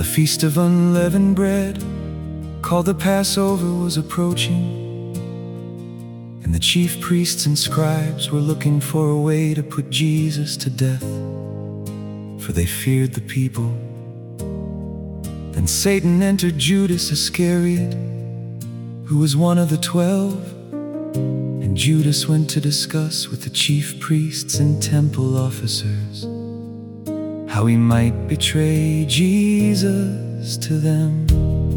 the feast of unleavened bread, called the Passover, was approaching, and the chief priests and scribes were looking for a way to put Jesus to death, for they feared the people. Then Satan entered Judas Iscariot, who was one of the 12, and Judas went to discuss with the chief priests and temple officers how he might betray Jesus to them.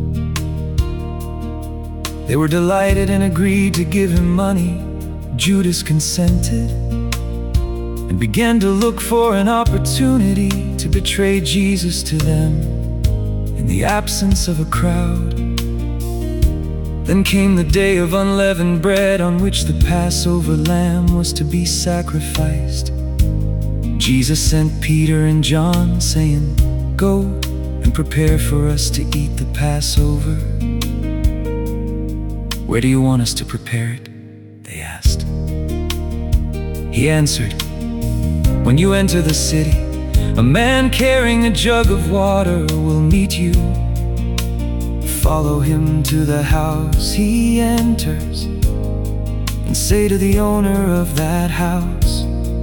They were delighted and agreed to give him money. Judas consented and began to look for an opportunity to betray Jesus to them in the absence of a crowd. Then came the day of unleavened bread, on which the Passover lamb was to be sacrificed. Jesus sent Peter and John, saying, "Go and prepare for us to eat the Passover." "Where do you want us to prepare it?" they asked. He answered, "When you enter the city, a man carrying a jug of water will meet you. Follow him to the house he enters, and say to the owner of that house,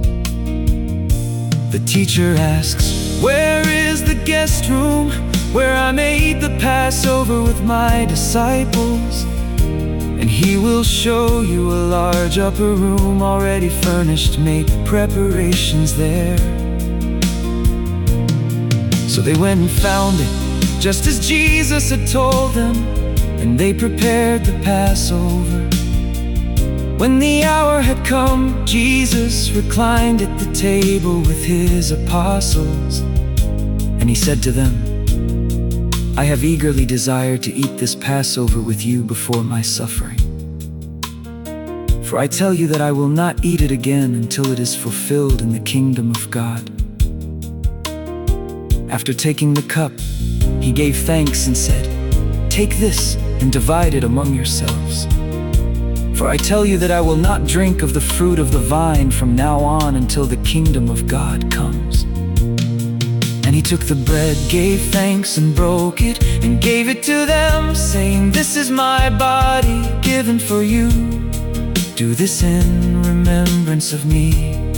'The teacher asks, where is the guest room where I may eat the Passover with my disciples?' And he will show you a large upper room already furnished. Make preparations there." So they went and found it, just as Jesus had told them, and they prepared the Passover. When the hour had come, Jesus reclined at the table with his apostles, and he said to them, "I have eagerly desired to eat this Passover with you before my suffering. For I tell you that I will not eat it again until it is fulfilled in the kingdom of God." After taking the cup, he gave thanks and said, "Take this and divide it among yourselves. For I tell you that I will not drink of the fruit of the vine from now on until the kingdom of God comes." And he took the bread, gave thanks and broke it, and gave it to them, saying, "This is my body given for you. Do this in remembrance of me."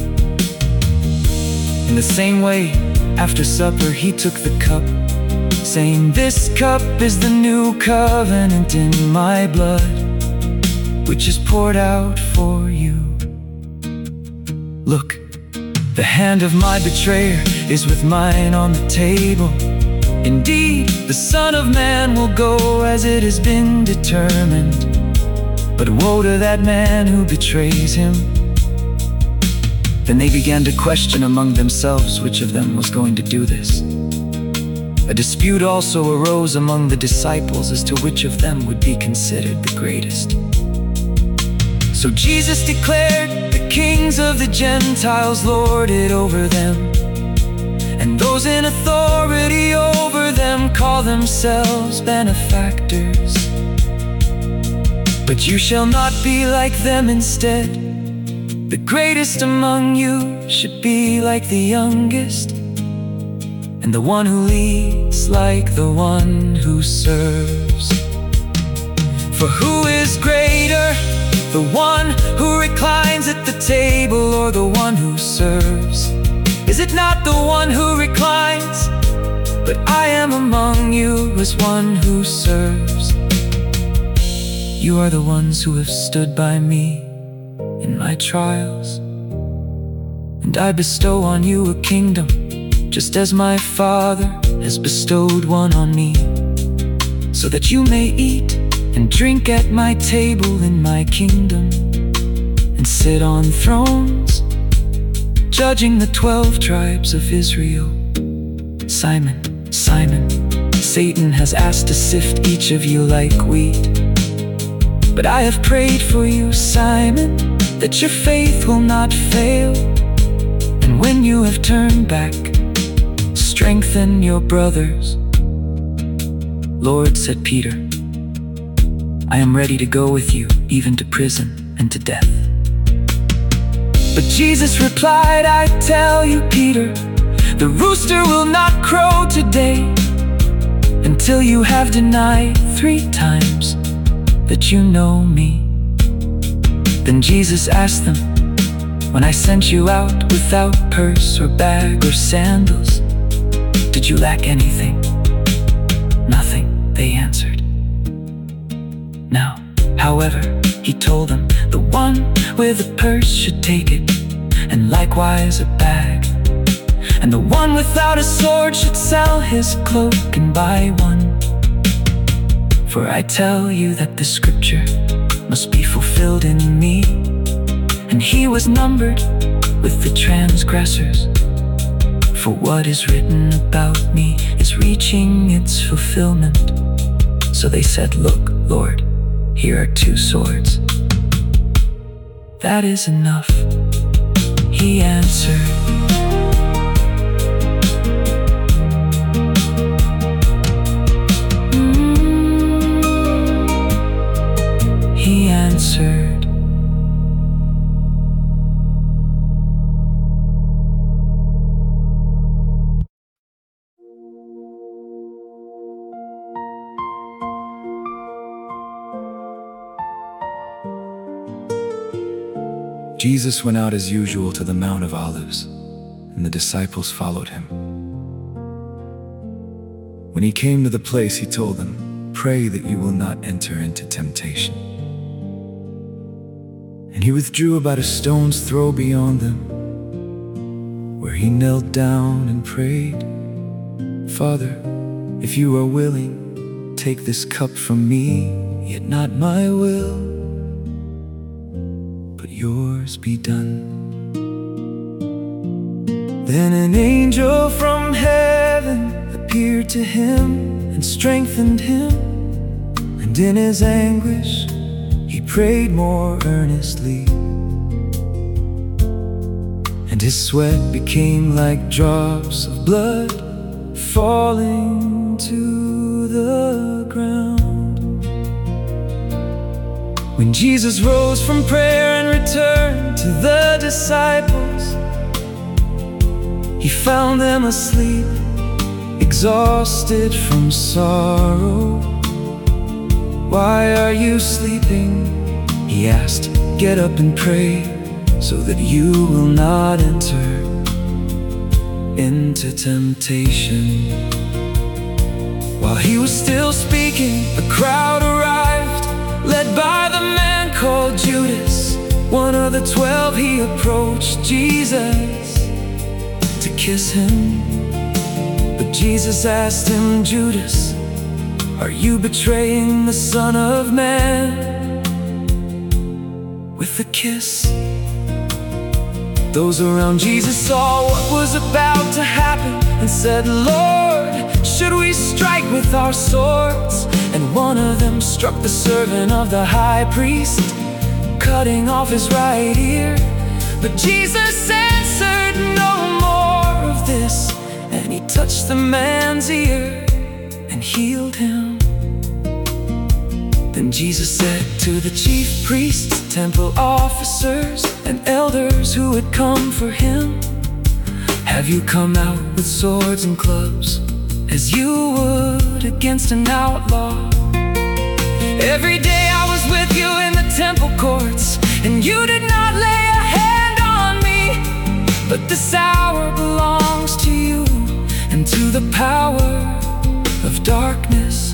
In the same way, after supper, he took the cup, saying, "This cup is the new covenant in my blood, which is poured out for you. Look, the hand of my betrayer is with mine on the table. Indeed, the Son of Man will go as it has been determined. But woe to that man who betrays him." Then they began to question among themselves which of them was going to do this. A dispute also arose among the disciples as to which of them would be considered the greatest. So Jesus declared, "The kings of the Gentiles lord it over them, and those in authority over them call themselves benefactors. But you shall not be like them. Instead, the greatest among you should be like the youngest, and the one who leads like the one who serves. For who is greater, the one who reclines at the table or the one who serves? Is it not the one who reclines? But I am among you as one who serves. You are the ones who have stood by me in my trials, and I bestow on you a kingdom, just as my Father has bestowed one on me, so that you may eat and drink at my table in my kingdom, and sit on thrones, judging the 12 tribes of Israel. Simon, Simon, Satan has asked to sift each of you like wheat. But I have prayed for you, Simon, that your faith will not fail. And when you have turned back, strengthen your brothers." "Lord," said Peter, "I am ready to go with you, even to prison and to death." But Jesus replied, "I tell you, Peter, the rooster will not crow today until you have denied 3 times that you know me. Then Jesus asked them, when I sent you out without purse or bag or sandals, did you lack anything? Nothing, they answered. Now, however, he told them, the one with a purse should take it, and likewise a bag. And the one without a sword should sell his cloak and buy one. For I tell you that the scripture must be fulfilled in me. And he was numbered with the transgressors. For what is written about me is reaching its fulfillment. So they said, look, Lord, here are 2 swords. That is enough, he answered. He answered. Jesus went out as usual to the Mount of Olives, and the disciples followed him. When he came to the place, he told them, "Pray that you will not enter into temptation." And he withdrew about a stone's throw beyond them, where he knelt down and prayed, "Father, if you are willing, take this cup from me, yet not my will, but yours be done." Then an angel from heaven appeared to him and strengthened him, and in his anguish he prayed more earnestly, and his sweat became like drops of blood falling to the ground. When Jesus rose from prayer and returned to the disciples, he found them asleep, exhausted from sorrow. "Why are you sleeping?" he asked. "Get up and pray, so that you will not enter into temptation." While he was still speaking, a crowd arrived, led by the man called Judas, one of the 12. He approached Jesus to kiss him, but Jesus asked him, "Judas, are you betraying the Son of Man with a kiss?" Those around Jesus saw what was about to happen and said, "Lord, should we strike with our swords?" And one of them struck the servant of the high priest, cutting off his right ear. But Jesus answered, "No more of this." And he touched the man's ear and healed him. Then Jesus said to the chief priests, temple officers, and elders who had come for him, "Have you come out with swords and clubs, as you would against an outlaw? Every day I was with you in the temple courts, and you did not lay a hand on me. But this hour belongs to you, and to the power of darkness."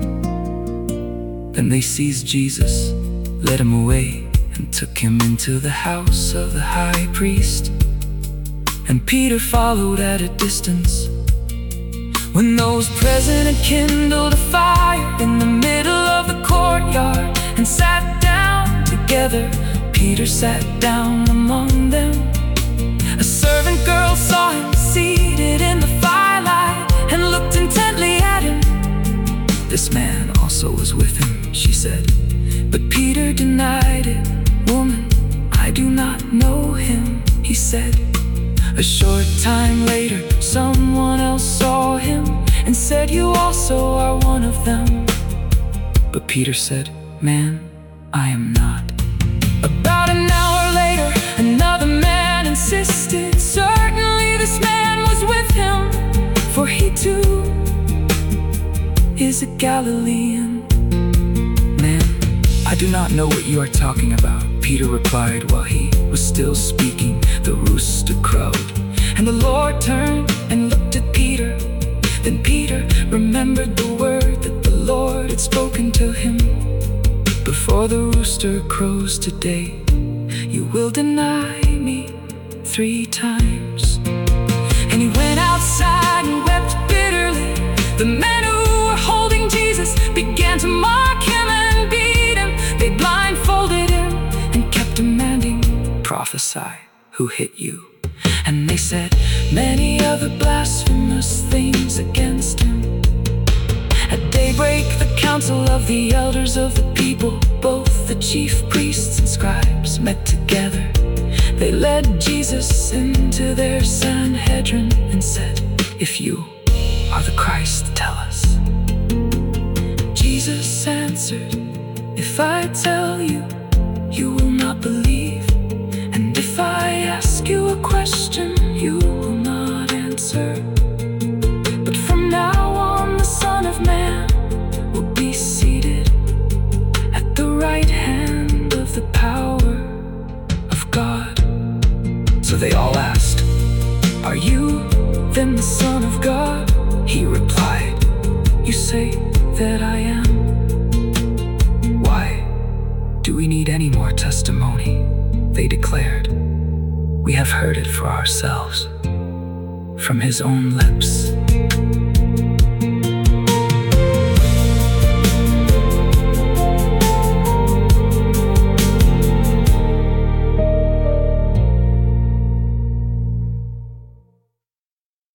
Then they seized Jesus, led him away, and took him into the house of the high priest. And Peter followed at a distance. When those present had kindled a fire in the middle of the courtyard and sat down together, Peter sat down among them. A servant girl saw him seated in the firelight and looked intently at him. "This man also was with him," she said. But Peter denied it. "Woman, I do not know him," he said. A short time later, someone else saw him and said, "You also are one of them." But Peter said, "Man, I am not." About an hour later, another man insisted, "Certainly this man was with him, for he too is a Galilean man. I do not know what you are talking about, Peter replied. While he was still speaking, the rooster crowed. And the Lord turned and looked at Peter. Then Peter remembered the word that the Lord had spoken to him. Before the rooster crows today, you will deny me 3 times. And he went outside and wept bitterly. The men who were holding Jesus began to mock him and beat him. They blindfolded him and kept demanding, "Prophesy, who hit you?" And they said many other blasphemous things against him. At daybreak, the council of the elders of the people, both the chief priests and scribes, met together. They led Jesus into their Sanhedrin and said, "If you are the Christ, tell us." Jesus answered, "If I tell you, you will not believe. And if I ask you a question, you will not answer. But from now on, the Son of Man will be seated at the right hand of the power of God." So they all asked, "Are you then the Son of God?" He replied, "You say that I am. Why do we need any more testimony?" They declared, "We have heard it for ourselves from his own lips."